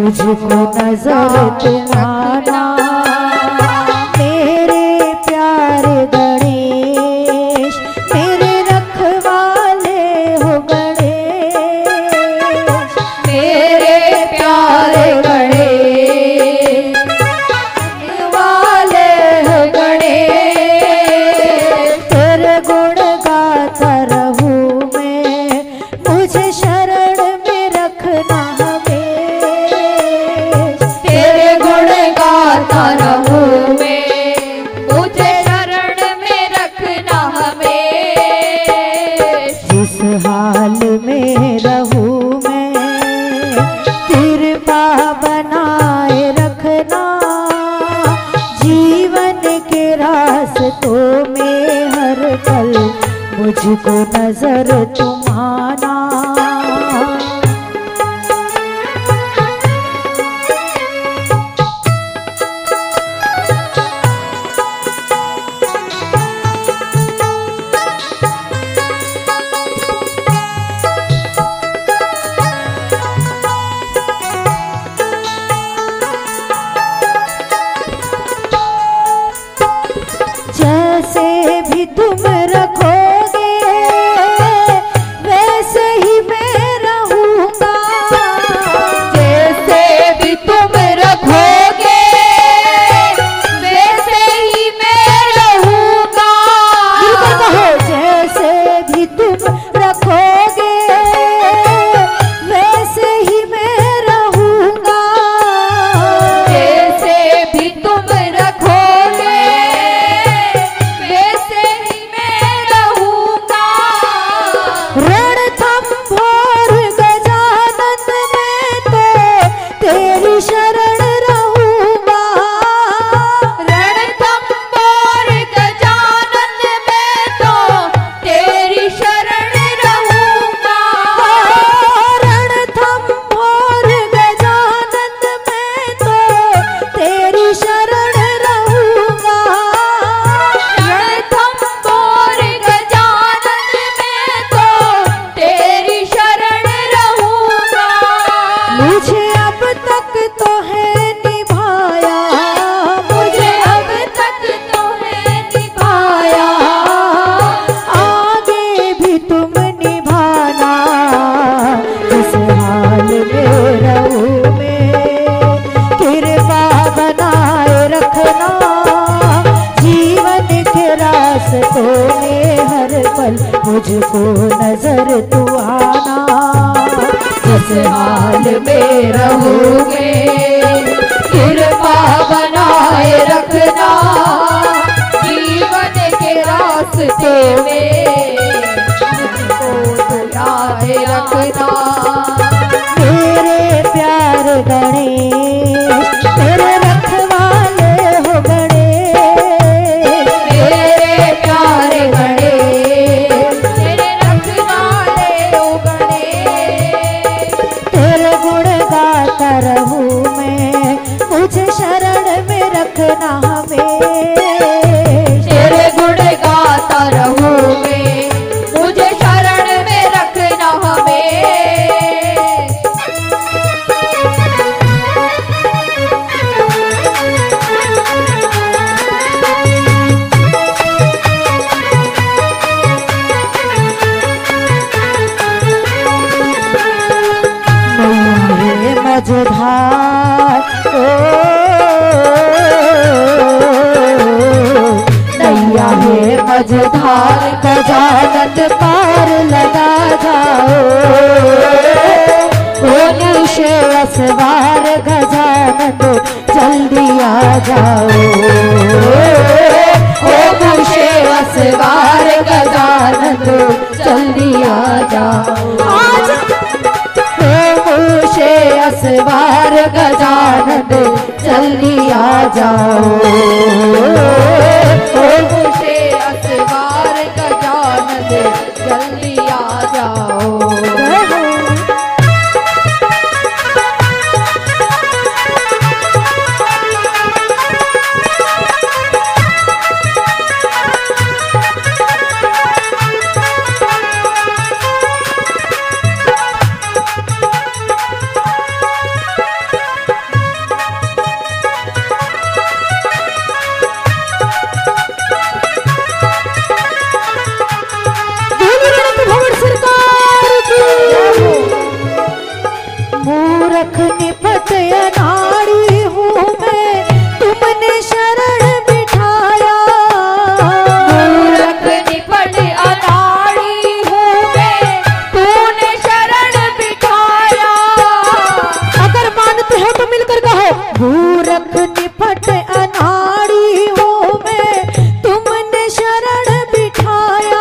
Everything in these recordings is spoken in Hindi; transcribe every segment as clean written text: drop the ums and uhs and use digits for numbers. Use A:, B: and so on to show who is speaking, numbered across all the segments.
A: मुझको नजर तुम्हारा मेरे प्यारे गणेश, मेरे रखवाले हो गणेश,
B: मेरे प्यारे गणेश, रखवाले हो गणेश।
A: तेरे गुण गाता रहूं मैं, मुझे शरण में रखना हमेश।
B: तेरे गुण गाता रहूं मैं, मुझे शरण में रखना हमेश।
A: जिस हाल में रहूं मैं, कृपा बनाए रखना, जीवन के रास्तों में हर पल मुझको नजर तुम्हारा। जैसे भी तुम रखोगे वैसे ही मैं रहूंगा,
B: जैसे भी तुम रखोगे वैसे ही मैं रहूंगा।
A: बिल्कुल कहो, जैसे भी तुम रखोगे वैसे ही मैं रहूंगा,
B: जैसे भी तुम रखोगे वैसे ही मैं रहूंगा।
A: रणथंभोर गजानन में तो तेरी शरण रहूंगा,
B: रणथंभोर गजानन में तो तेरी शरण रहूंगा।
A: रणथंभोर गजानन में तो तेरी शरण रहूंगा,
B: रणथंभोर गजानन में तो तेरी शरण रहूंगा।
A: मुझे अब तक तो है निभाया,
B: मुझे अब तक तो है निभाया,
A: आगे भी तुम निभाना। जिस हाल में रहूं मैं, कृपा बनाए रखना, जीवन के रास्तों में हर पल मुझको नजर तू आना।
B: जिस हाल में रहोगे कृपा बनाए रखना, जीवन के रास्ते में मुझको याद रखना।
A: मेरे प्यार गणेश, मेरे रखवाले हो गणेश,
B: मेरे प्यारे गणेश, मेरे रखवाले हो गणेश।
A: तेरे गुण गाता रहूं मैं, मुझे शरण में रखना हमेश।
B: तेरे गुण गाता रहूं मैं, मुझे शरण में रखना हमें।
A: मेरे मझधार नैया है मझधार, गजानन पार लगा जाओ, से असवार गजानन जल्दी आ जाओ,
B: मुझे असवार गजानन जल्दी आ जाओ।
A: मुझे असवार गजानन जल्दी आ जाओ,
B: मुझे असवार गजानन जल्दी आ जाओ।
A: मूरख निपट अनाड़ी हूँ मैं, तुमने शरण बिठाया।
B: मूरख निपट अनाड़ी हूँ मैं, तूने शरण बिठाया।
A: अगर मानते हो तो मिलकर कहो, मूरख निपट अनाड़ी हूँ मैं, तुमने शरण बिठाया।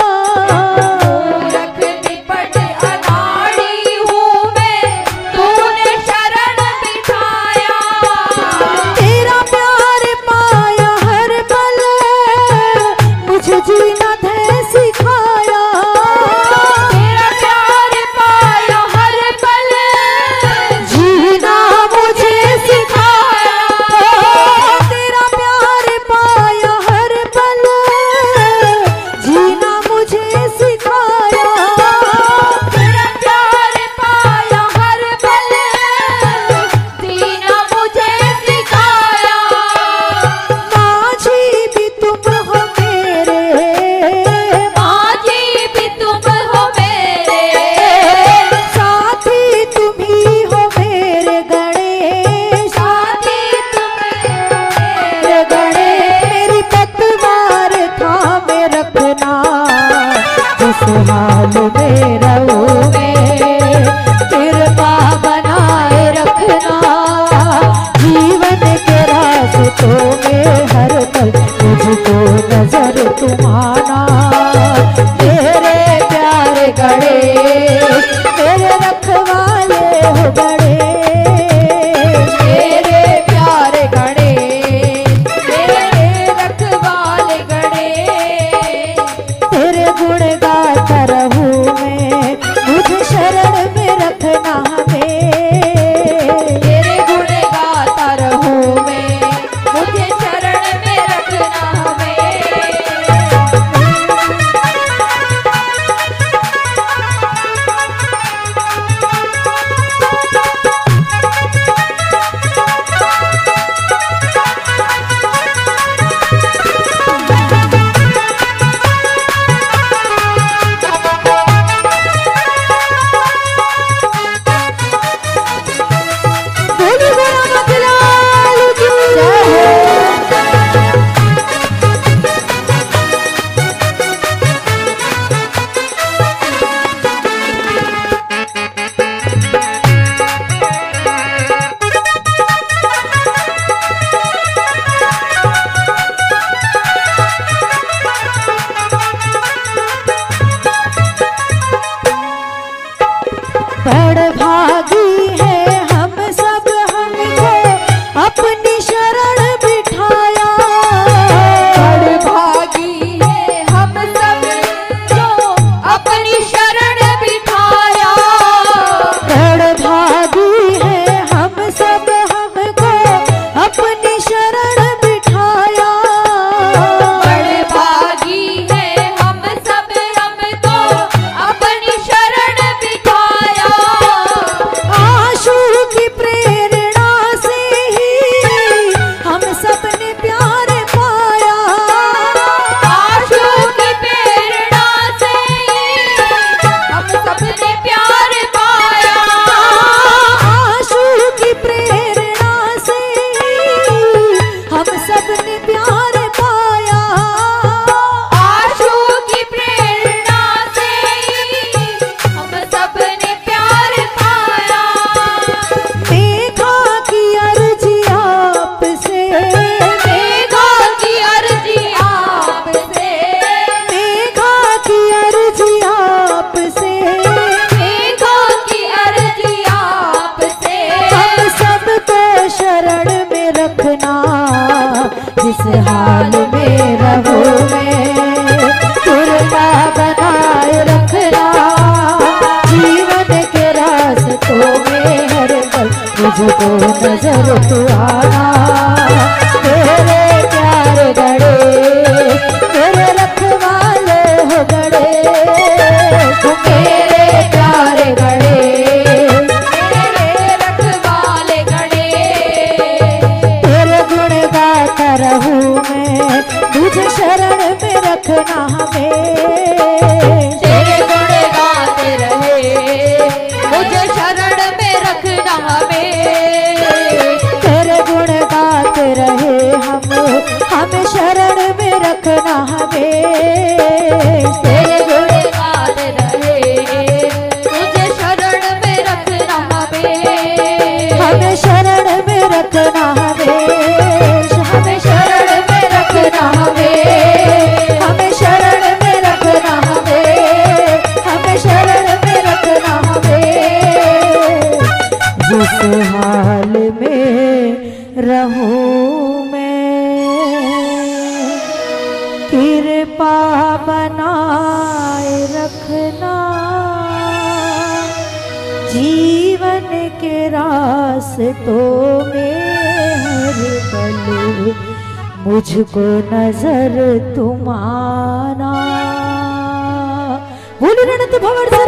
B: मूरख निपट अनाड़ी हूँ मैं, तूने शरण बिठाया।
A: तेरा प्यार पाया हर पल, मुझे जीना धै सिखाया।
B: तेरा प्यार पाया हर पल,
A: जीना मुझे सिखाया। तेरा प्यार पाया हर पल, जीना मुझे सिखाया।
B: तेरा प्यार पाया हर पल, जीना मुझे सिखाया।
A: माझी भी तुम हो मेरे,
B: माझी भी तुम हो मेरे,
A: साथी तुम ही हो मेरे गणेश।
B: साथी तुम
A: मेरे गणेश, मेरी पतवार थामे रखना, जिस हाल में रहूं मैं, कृपा बनाए रखना। जीवन के रास्तों में हर पल मुझको नजर तुम आना। मेरे प्यारे गणेश, मेरे रखवाले हो गणेश।
B: मेरे प्यारे गणेश, मेरे रखवाले गणेश।
A: तेरे गुण गाता रहूं मैं, मुझे शरण में रखना हमें।
B: तेरे गुण गाता रहूं मैं, मुझे शरण में रखना हमें।
A: बोली गोरानाथ लाल की जय हो। बड़ भागी है हम सब, हमको अपनी शरण बिठाया।
B: बड़ भागी है हम सब, जो अपनी शरण बिठाया।
A: बड़ भागी है हम सब, हमको अपनी शरण बिठाया।
B: बड़ भागी है हम सब, हमको अपनी शरण बिठाया।
A: आशु की प्रेरणा से ही हम सबने प्यार पाया।
B: आशु की प्रेरणा से हम सबने प्यार पाया।
A: आशु की प्रेरणा से हम सबने प्यार पाया।
B: आशु की प्रेरणा से हम सबने प्यार पाया।
A: मेघा की अर्जी आपसे,
B: मेघा की अर्जी आपसे,
A: मेघा की अर्जी आपसे,
B: मेघा की अर्जी आपसे।
A: हम सबको शरण में रखना, जिस हाल में रहूं मैं, कृपा बनाए रखना। जीवन के रास्तों में हर पल मुझको नजर तू आना। तेरे प्यारे गणेश, तेरे रखवाले हो गणेश। मेरे प्यारे गणेश,
B: मेरे रखवाले गणेश।
A: तेरे गुण गाता रहूं मैं, तुझे शरण में रखना हमें।
B: तेरे गुण गाते रहे, मुझे शरण में रखना
A: जिस हाल में रहूं मैं, कृपा बनाए रखना, जीवन के रास्तों में हर पल मुझको नजर तुम आना। बोलिए रणत भंवर से